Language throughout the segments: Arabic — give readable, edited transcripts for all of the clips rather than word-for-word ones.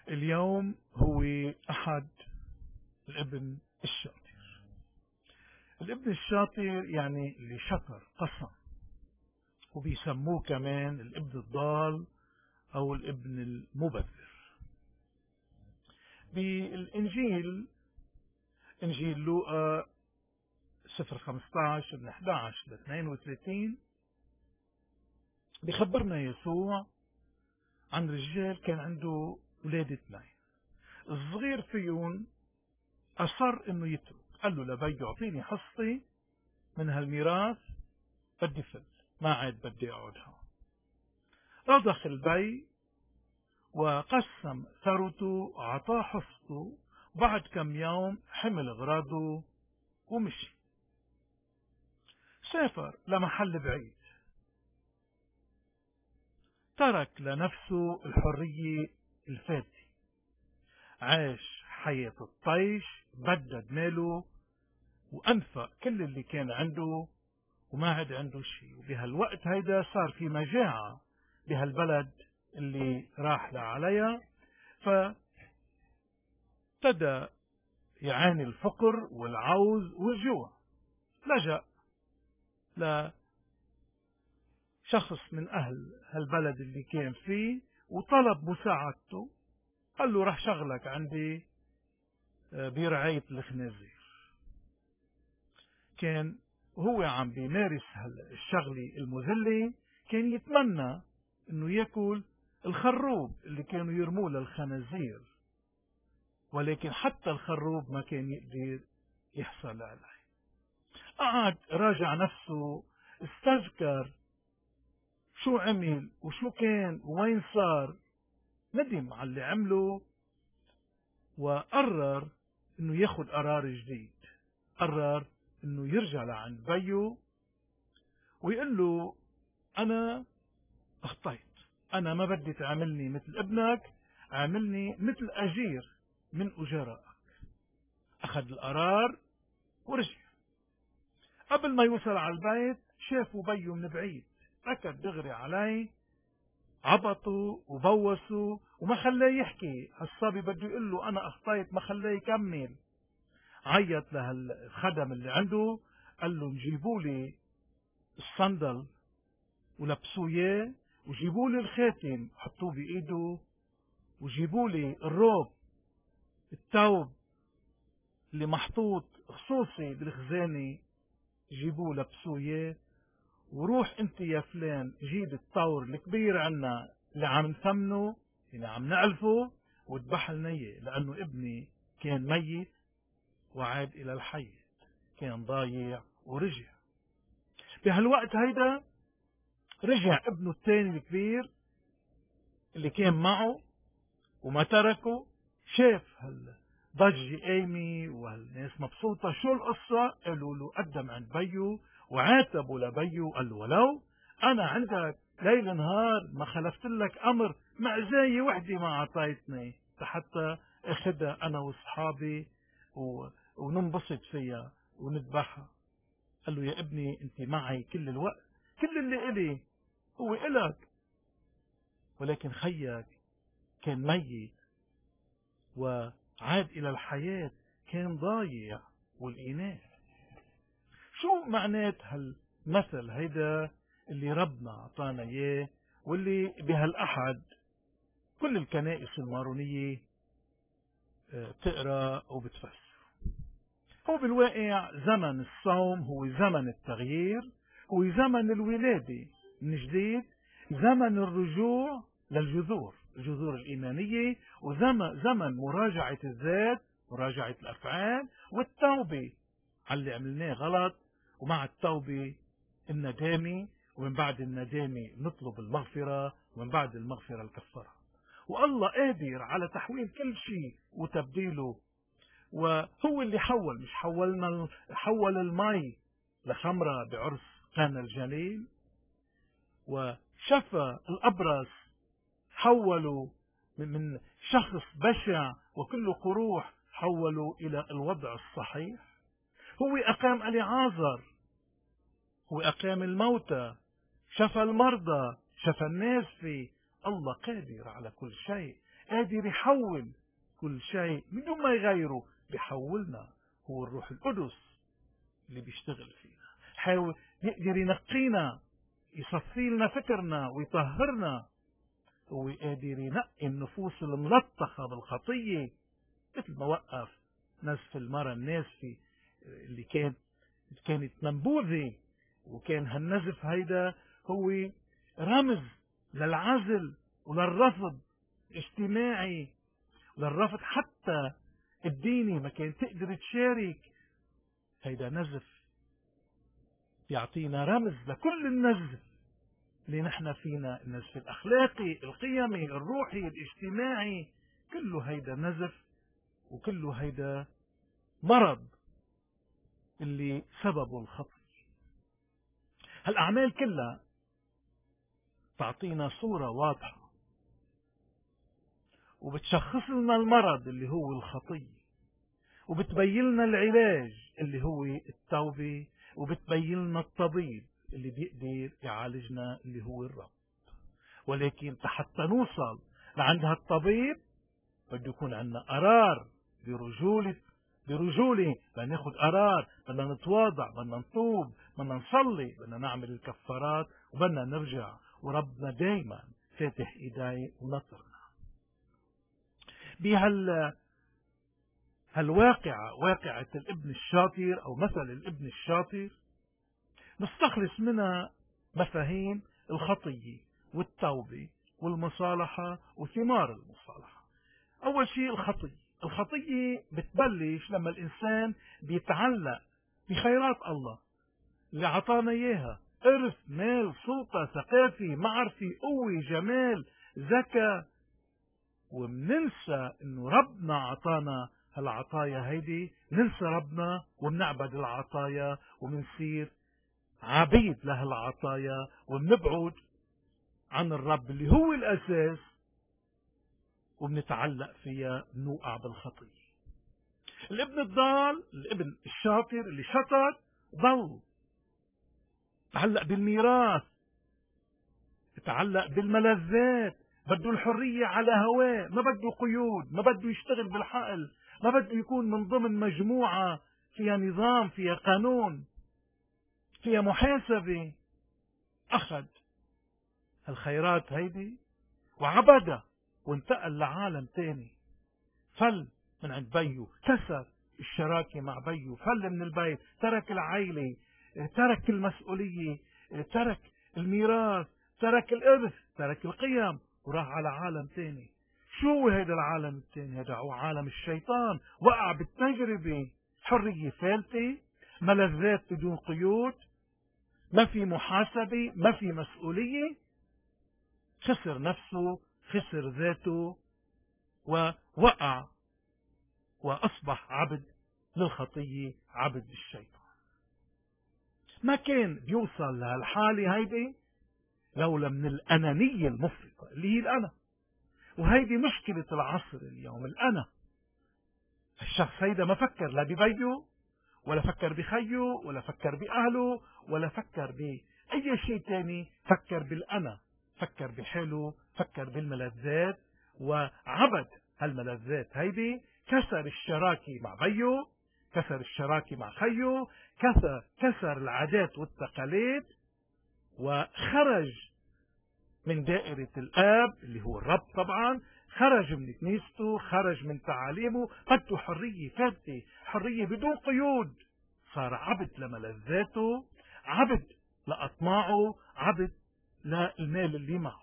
اليوم هو أحد الابن الشاطر. الابن الشاطر يعني اللي شطر قسم، وبيسموه كمان الابن الضال أو الابن المبذر. بالإنجيل إنجيل لوقا صفر 15 من 11 ل 32 بيخبرنا يسوع عن رجال كان عنده ولاد اثنين. الصغير فيهم أصر إنه يترك، قال له لبي أعطيني حصتي من هالميراث، بدي فل، ما عاد بدي أقعد هون. رضخ البي وقسم ثروته وأعطاه حصته. بعد كم يوم حمل أغراضه ومشي، سافر لمحل بعيد، ترك لنفسه الحرية الفاتة، عاش حياة الطيش، بدد ماله وأنفق كل اللي كان عنده وما عاد عنده شيء. وبهالوقت هيدا صار في مجاعة بهالبلد اللي راح عليها، فابتدى يعاني الفقر والعوز والجوع. لجأ لشخص من أهل هالبلد اللي كان فيه وطلب مساعدته، قال له رح شغلك عندي برعاية الخنازير. كان وهو عم بيمارس الشغلة المذلة كان يتمنى انه ياكل الخروب اللي كانوا يرموه للخنازير، ولكن حتى الخروب ما كان يقدر يحصل عليه. قعد راجع نفسه، استذكر شو عمل وشو كان ووين صار، ندم على اللي عمله وقرر انه ياخد قرار جديد. قرر انه يرجع لعند بيه ويقول له انا اخطيت، انا ما بدي تعاملني مثل ابنك، عاملني مثل اجير من اجرائك. اخذ القرار ورجع. قبل ما يوصل على البيت شافوا بيه من بعيد، ركض دغري عليه، عبطوا وبوسوا وما خلاه يحكي. الصبي بده يقول له انا اخطيت، ما خلاه يكمل. عيط لهالخدم اللي عنده، قال له جيبوا لي الصندل ولبسوه اياه، وجيبوا لي الخاتم حطوه بايده، وجيبوا لي الروب الثوب اللي محطوط خصوصي بالخزانه، جيبوه لبسوه اياه، وروح انت يا فلان جيب الطور الكبير عنا اللي عم نثمنه اللي عم نعلفه واذبح لنا اياه، لانه ابني كان ميت وعاد الى الحي، كان ضايع ورجع. بهالوقت هيدا رجع ابنه الثاني الكبير اللي كان معه وما تركه، شاف هالضجة قايمة وهالناس مبسوطة. شو القصة؟ قالوا له قدم عند بيه وعاتبوا لبيه وقال له ولو أنا عندك ليل نهار ما خلفت لك أمر، معزاية وحدة ما أعطيتني حتى أخدها أنا وأصحابي وننبسط فيها ونذبحها. قال له يا ابني أنت معي كل الوقت، كل اللي إلي هو إلك، ولكن خيك كان ميت وعاد إلى الحياة، كان ضايع والإناث. شو معنات هالمثل هيدا اللي ربنا أعطانا إياه واللي بهالأحد كل الكنائس المارونية بتقرأ وبتفسر؟ هو بالواقع زمن الصوم هو زمن التغيير، هو زمن الولادة من جديد، زمن الرجوع للجذور، الجذور الإيمانية، وزمن مراجعة الذات، مراجعة الأفعال، والتوبة على اللي عملناه غلط، ومع التوبة الندامة، ومن بعد الندامة نطلب المغفرة، ومن بعد المغفرة الكفارة. والله قادر على تحويل كل شيء وتبديله، وهو اللي حول، مش حولنا، حول المي لخمرة بعرس قانا الجليل، وشفى الأبرص، حولوا من شخص بشع وكله قروح حولوا إلى الوضع الصحيح. هو أقام اليعازر، هو أقام الموتى، شفى المرضى، شفى الناس. في الله قادر على كل شيء. قادر يحول كل شيء من دون ما يغيره، بيحولنا. هو الروح القدس اللي بيشتغل فينا، يقدر ينقينا، يصفي لنا فكرنا ويطهرنا. هو قادر ينقي النفوس الملطخة بالخطية، مثل ما وقف نزف المرأة النازفة اللي كانت منبوذة، وكان هالنزف هيدا هو رمز للعزل وللرفض الاجتماعي، وللرفض حتى الديني، ما كان تقدر تشارك. هيدا نزف يعطينا رمز لكل النزف اللي نحن فينا، النزف الأخلاقي، القيمي، الروحي، الاجتماعي، كله هيدا نزف، وكله هيدا مرض اللي سببه الخطأ. هالأعمال كلها تعطينا صورة واضحة وبتشخص لنا المرض اللي هو الخطية، وبتبين لنا العلاج اللي هو التوبة، وبتبين لنا الطبيب اللي بيقدر يعالجنا اللي هو الرب. ولكن حتى نوصل لعند هالطبيب بده يكون عندنا قرار برجولة، بدنا ناخد قرار، بدنا نتواضع، بدنا نتوب، بدنا نصلي، بدنا نعمل الكفارات، وبدنا نرجع، وربنا دايما فاتح ايديه ونصرنا. هالواقعة، واقعة الابن الشاطر أو مثل الابن الشاطر، نستخلص منها مفاهيم الخطية والتوبة والمصالحة وثمار المصالحة. أول شيء الخطية بتبلش لما الإنسان بيتعلق بخيرات الله اللي عطانا إياها، إرث، مال، سلطة، ثقافة، معرفة، قوة، جمال، ذكاء، ومننسى إنه ربنا عطانا هالعطايا هيدي، ننسى ربنا ومنعبد العطايا ومنصير عبيد لهالعطايا، ومنبعد عن الرب اللي هو الأساس، وبنتعلق فيها، بنوقع بالخطية. الابن الضال، الابن الشاطر اللي شطر، ضل تعلق بالميراث، تعلق بالملذات، بده الحرية على هواه، ما بده قيود، ما بده يشتغل بالحقل، ما بده يكون من ضمن مجموعة فيها نظام، فيها قانون، فيها محاسبة. أخذ الخيرات هيدي وعبدها وانتقل لعالم تاني، فل من عند بيه، كسر الشراكة مع بيه، فل من البيت، ترك العائلة، ترك المسؤولية، ترك الميراث، ترك الإرث، ترك القيم، وراح على عالم تاني. شو هذا العالم التاني؟ هذا هو عالم الشيطان. وقع بالتجربة، حرية فالتة، ملذات بدون قيود، ما في محاسبة، ما في مسؤولية، خسر نفسه، خسر ذاته، ووقع وأصبح عبد للخطية، عبد للشيطان. ما كان بيوصل لهالحالة هيدي لولا من الأنانية المفرطة اللي هي الأنا. وهيدي مشكلة العصر اليوم، الأنا. الشخص هيدا ما فكر لا ببيه، ولا فكر بخيه، ولا فكر بأهله، ولا فكر بأي شيء تاني، فكر بالأنا، فكر بحاله، فكر بالملذات، وعبد هالملذات هيدي. كسر الشراكة مع بيه، كسر الشراكة مع خيه، كسر العادات والتقاليد، وخرج من دائرة الآب اللي هو الرب طبعا، خرج من كنيسته، خرج من تعاليمه، بده حرية فاتة، حرية بدون قيود. صار عبد لملذاته، عبد لأطماعه، عبد للمال اللي معه.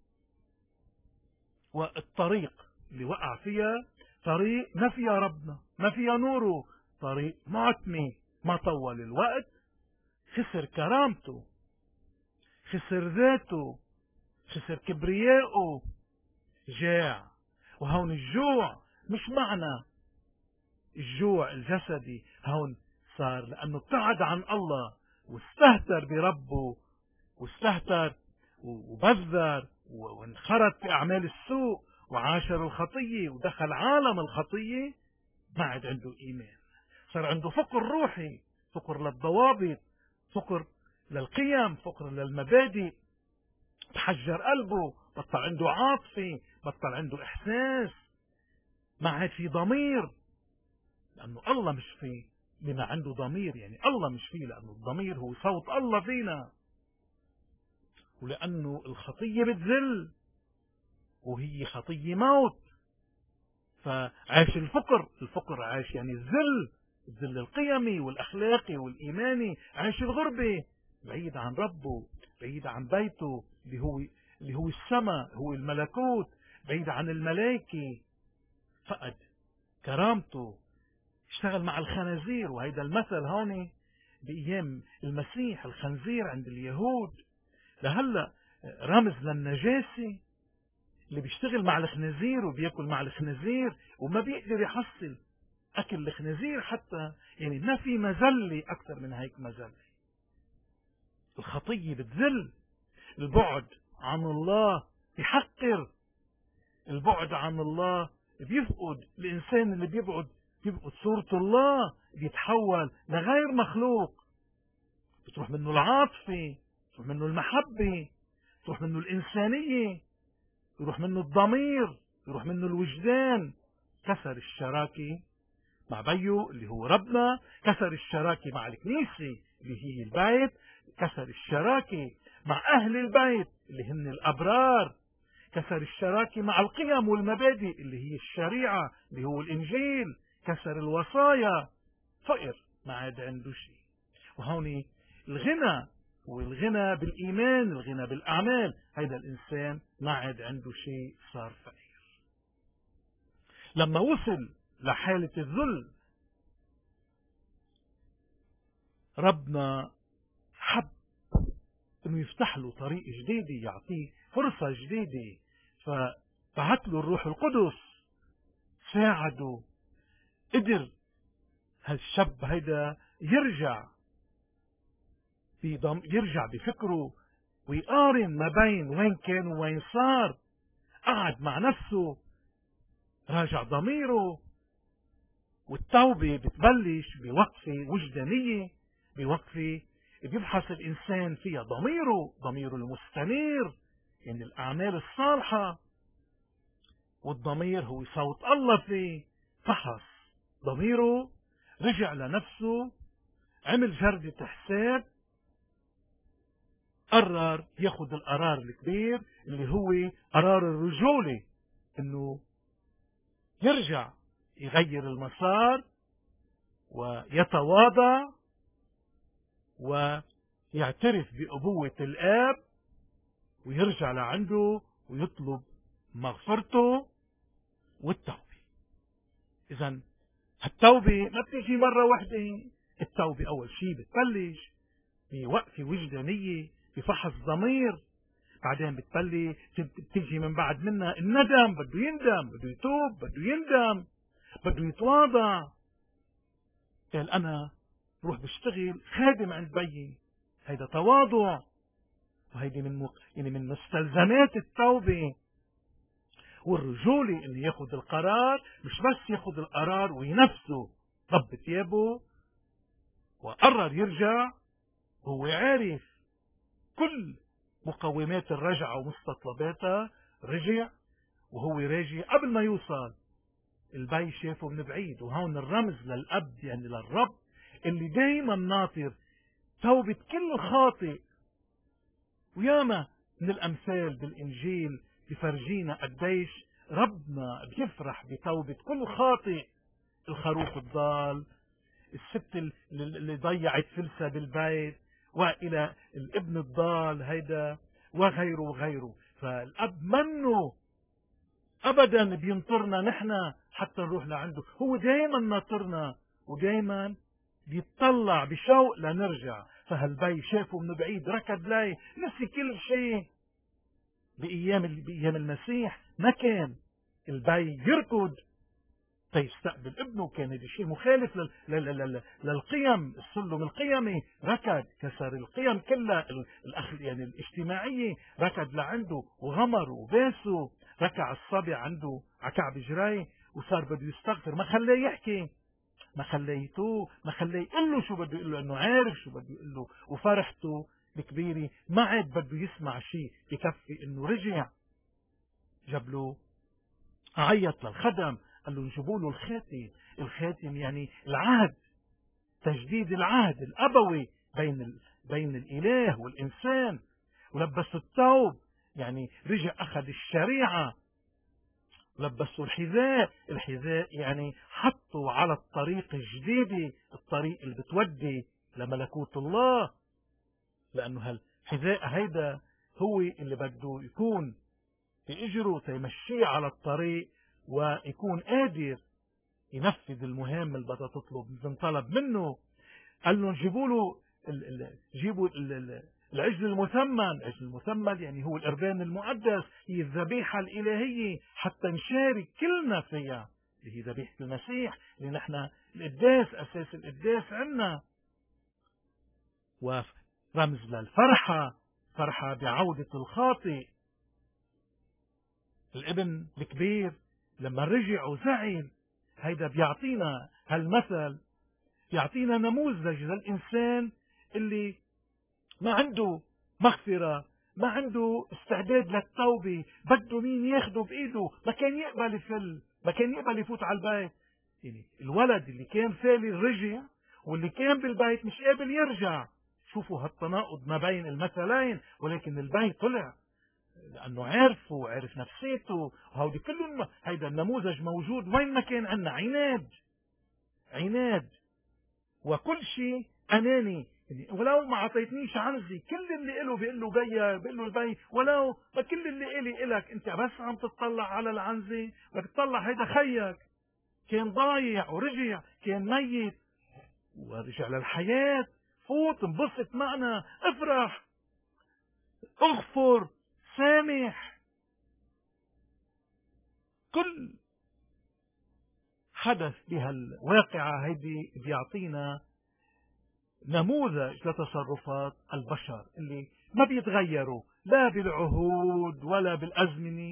والطريق اللي وقع فيها طريق ما فيها ربنا، ما فيها نوره، طريق معتمة، ما طول الوقت، خسر كرامته، خسر ذاته، خسر كبرياءه، جاع. وهون الجوع مش معنى الجوع الجسدي، هون صار لأنه ابتعد عن الله واستهتر بربه، واستهتر وبذر وانخرط في أعمال السوء وعاشر الخطية ودخل عالم الخطية. ما عاد عنده إيمان، صار عنده فقر روحي، فقر للضوابط، فقر للقيم، فقر للمبادئ، تحجر قلبه، بطل عنده عاطفة، بطل عنده إحساس، ما عاد في ضمير، لأنه الله مش فيه. بما عنده ضمير يعني الله مش فيه، لأنه الضمير هو صوت الله فينا، ولأنه الخطية بتذل وهي خطية موت. فعاش الفقر عاش يعني الذل القيمي والأخلاقي والإيماني، عاش الغربة بعيد عن ربه، بعيد عن بيته اللي هو السماء، هو الملكوت، بعيد عن الملائكة، فقد كرامته، اشتغل مع الخنازير. وهيدا المثل هون بأيام المسيح، الخنزير عند اليهود لهلا رمز للنجاسة، اللي بيشتغل مع الخنازير وبياكل مع الخنازير وما بيقدر يحصل أكل الخنازير حتى، يعني ما في مذلة أكثر من هيك مذلة. الخطية بتذل، البعد عن الله بيحقر، البعد عن الله بيفقد الإنسان، اللي بيفقد صورة الله، بيتحول لغير مخلوق، بتروح منه العاطفة، بتروح منه المحبة، بتروح منه الإنسانية، يروح منه الضمير، يروح منه الوجدان. كسر الشراكة مع بيه اللي هو ربنا، كسر الشراكة مع الكنيسة اللي هي البيت، كسر الشراكة مع أهل البيت اللي هن الأبرار، كسر الشراكة مع القيم والمبادئ اللي هي الشريعة اللي هو الإنجيل، كسر الوصايا، فقر، ما عاد عنده شيء. وهون الغنى، والغنى بالإيمان، الغنى بالأعمال، هيدا الإنسان ما عاد عنده شيء، صار فقير. لما وصل لحالة الذل، ربنا حب انه يفتح له طريق جديد، يعطيه فرصة جديدة، فبعث له الروح القدس ساعده، قدر هالشاب هيدا يرجع بفكره ويقارن ما بين وين كان ووين صار. قعد مع نفسه، راجع ضميره. والتوبة بتبلش بوقفة وجدانية، بوقفة بيبحث الإنسان فيها ضميره المستنير، يعني الأعمال الصالحة. والضمير هو صوت الله فيه. فحص ضميره، رجع لنفسه، عمل جردة حساب، قرر ياخد القرار الكبير اللي هو قرار الرجولة، انه يرجع يغير المسار ويتواضع ويعترف بأبوة الآب، ويرجع لعنده ويطلب مغفرته والتوبة. إذن التوبة ما بتيجي مرة واحدة. التوبة أول شيء بتبلش بوقفة وجدانية، بفحص ضمير، بعدين بتيجي من بعد منها الندم، بده يندم، بده يتوب، بده يندم، بده يتواضع. قال أنا بروح بشتغل خادم عند بيي، هيدا تواضع، وهيدي من مستلزمات التوبة والرجولة، إنه ياخد القرار، مش بس ياخد القرار وينفذه، رب ثيابه وقرر يرجع. هو عارف كل مقومات الرجعة ومستطلباتها، رجع. وهو راجع قبل ما يوصل البي شافه من بعيد. وهون الرمز للأب، يعني للرب اللي دايما ناطر توبة كل خاطئ. وياما من الأمثال بالإنجيل بفرجينا قديش ربنا بيفرح بتوبة كل خاطئ. الخروف الضال، الست اللي ضيعت فلسة بالبيت، وإلى الابن الضال هيدا، وغيره وغيره. فالأب منه أبدا بينطرنا نحن حتى نروح لعنده، هو دايما ناطرنا ودايما بيتطلع بشوق لنرجع. فهالبي شافه من بعيد، ركض لاي، نسي كل شيء. بأيام المسيح ما كان البي يركض تيستقبل ابنه، كان هذا شيء مخالف للقيم، السلم القيمي. ركض، كسر القيم كلها يعني الاجتماعية، ركض لعنده وغمر وباسه، ركع الصبي عنده على كعب جراي، وصار بده يستغفر. ما خلاه يحكي، ما خلاه يتوب، ما خلاه يقول له شو بده يقول له، انه عارف شو بده يقول له. وفرحته الكبيرة ما عاد بده يسمع شيء، بكفي انه رجع. جاب له عيط للخدم، قال له نجيبوا له الخاتم. الخاتم يعني العهد، تجديد العهد الأبوي بين الإله والإنسان. ولبسوا الثوب، يعني رجع أخذ الشريعة. لبسوا الحذاء، الحذاء يعني حطوا على الطريق الجديدة، الطريق اللي بتودي لملكوت الله. لأنه هالحذاء هيدا هو اللي بده يكون في إجره تيمشيه على الطريق، ويكون قادر ينفذ المهام اللي بدها تنطلب منه. قال له جيبوا العجل المثمن. العجل المثمن يعني هو القربان المقدس، هي الذبيحة الإلهية حتى نشارك كلنا فيها، اللي هي ذبيحة المسيح، اللي نحن القداس، أساس القداس عنا، ورمز للفرحة، فرحة بعودة الخاطئ. الابن الكبير لما رجع وزعل، هيدا بيعطينا هالمثل، بيعطينا نموذج للإنسان اللي ما عنده مغفرة، ما عنده استعداد للتوبة، بده مين ياخده بإيده، ما كان يقبل يفوت على البيت. يعني الولد اللي كان فالي رجع، واللي كان بالبيت مش قابل يرجع. شوفوا هالتناقض ما بين المثلين. ولكن البيت طلع لأنه عرفه وعرف نفسيته، وهودي كلهم. هيدا النموذج موجود وين ما كان عنا. عناد وكل شيء أناني. يعني ولو ما عطيتنيش عنزي، كل اللي إله بيقول له بيقول له البي، ولو ما كل اللي إلي إلك، أنت بس عم تطلع على العنزي، بدك تطلع هيدا خيك كان ضايع ورجع، كان ميت ورجع للحياة. فوت انبسط معنا، افرح، اغفر، سامح. كل حدث بهالواقعة هيدي بيعطينا نموذج لتصرفات البشر اللي ما بيتغيروا لا بالعهود ولا بالأزمنة.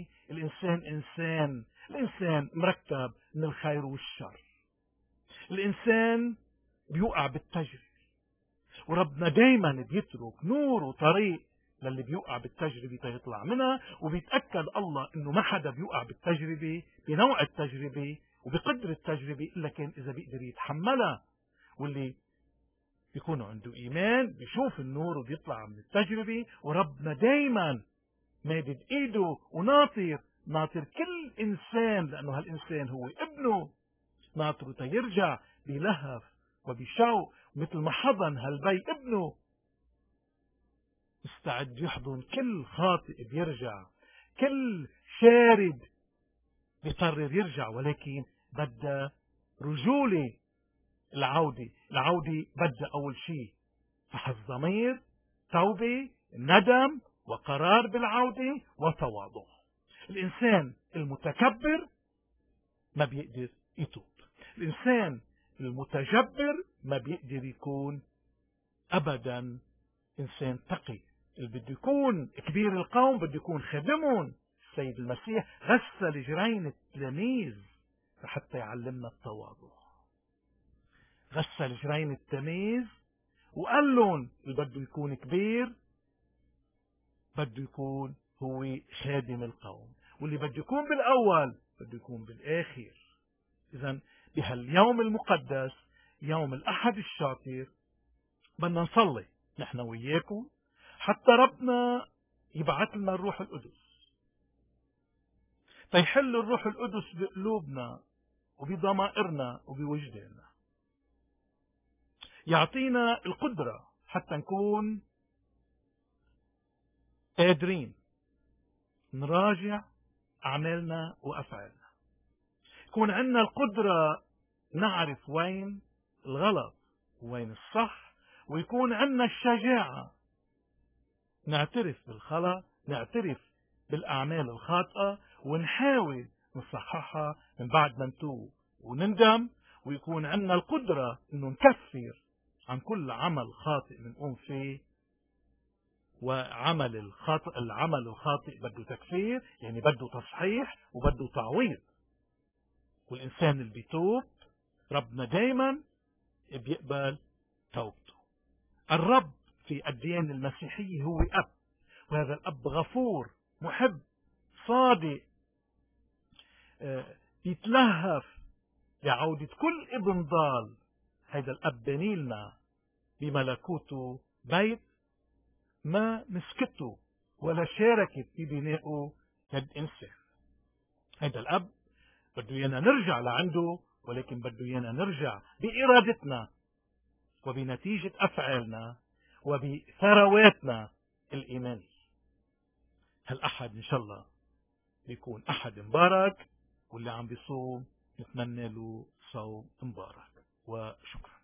الإنسان مركب من الخير والشر. الإنسان بيوقع بالتجربة، وربنا دايما بيترك نور وطريق للي بيوقع بالتجربة يطلع منها. وبيتأكد الله انه ما حدا بيوقع بالتجربة، بنوع التجربة وبقدر التجربة، إلا كان إذا بيقدر يتحملها. واللي بيكون عنده إيمان بيشوف النور وبيطلع من التجربة. وربنا دايما مادد إيده وناطر كل إنسان، لأنه هالإنسان هو ابنه، ناطره تيرجع بلهف وبشوق، مثل ما حضن هالبي ابنه، مستعد يحضن كل خاطئ بيرجع، كل شارد بيقرر يرجع. ولكن بدها رجولة. العودة بدها أول شيء فحص ضمير، توبة، ندم، وقرار بالعودة، وتواضع. الإنسان المتكبر ما بيقدر يتوب. الإنسان المتجبر ما بيقدر يكون أبدا إنسان تقي. اللي بده يكون كبير القوم بده يكون خادمهم. السيد المسيح غسل جرين التلاميذ حتى يعلمنا التواضع. غسل جرين التلاميذ وقال لهم اللي بده يكون كبير بده يكون هو خادم القوم، واللي بده يكون بالأول بده يكون بالآخر. إذن بهاليوم المقدس، يوم الأحد الشاطر، بدنا نصلي نحن وياكم حتى ربنا يبعث لنا الروح القدس، فيحل الروح القدس بقلوبنا وبضمائرنا وبوجداننا، يعطينا القدرة حتى نكون قادرين نراجع أعمالنا وأفعالنا، يكون عندنا القدرة نعرف وين الغلط وين الصح، ويكون عندنا الشجاعة نعترف بالخطأ، نعترف بالأعمال الخاطئة، ونحاول نصححها من بعد ما نتوب ونندم. ويكون عندنا القدرة إنه نكفر عن كل عمل خاطئ بنقوم فيه. وعمل العمل الخاطئ بده تكفير، يعني بده تصحيح وبده تعويض. والإنسان اللي بيتوب ربنا دايما بيقبل توبته. الرب في الديانة المسيحية هو أب، وهذا الأب غفور محب صادق بيتلهف لعودة كل ابن ضال. هيدا الأب بني لنا بملكوته بيت ما مسكته ولا شاركت في بنائه يد إنسان. هيدا الأب بده إيانا نرجع لعنده، ولكن بده إيانا نرجع بإرادتنا وبنتيجة أفعالنا وبثرواتنا الإيمانية. هالأحد إن شاء الله بيكون أحد مبارك، واللي عم بيصوم نتمنى له صوم مبارك. وشكرا.